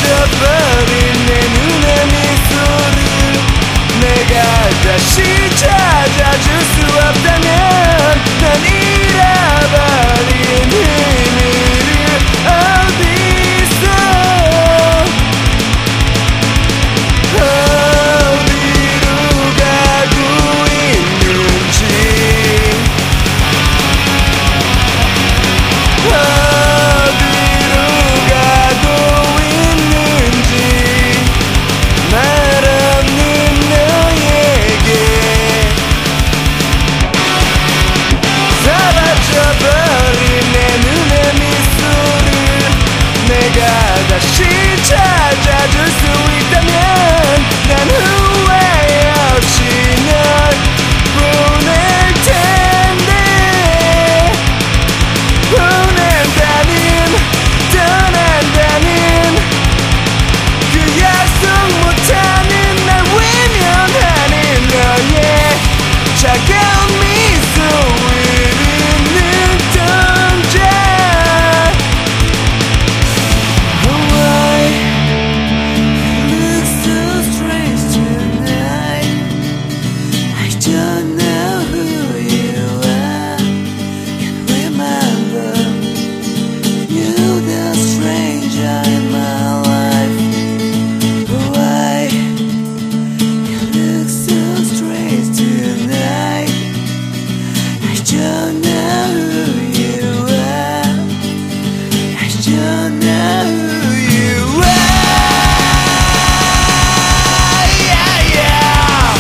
사라져버린 내 눈의 미소를 내가 다시 찾아줄 수 없다면 난 잃어버린 의미를 어디서 어디로 가고 있는지 어디로 가고 있는지 말 없는 너에게 사라져버린 내 눈의 미소를 내가 다시 찾아줄 수 있다면 난 후회 없이 널 보낼 텐데 보낸다는 떠난다는 그 약속 못하는 날 외면하는 너의 차가운 미소를 눈동자 Why you look so strange tonight I don't know who you are Can't remember You the stranger in my life Why you look so strange tonight I don't know who you are I don't know who you are Yeah, yeah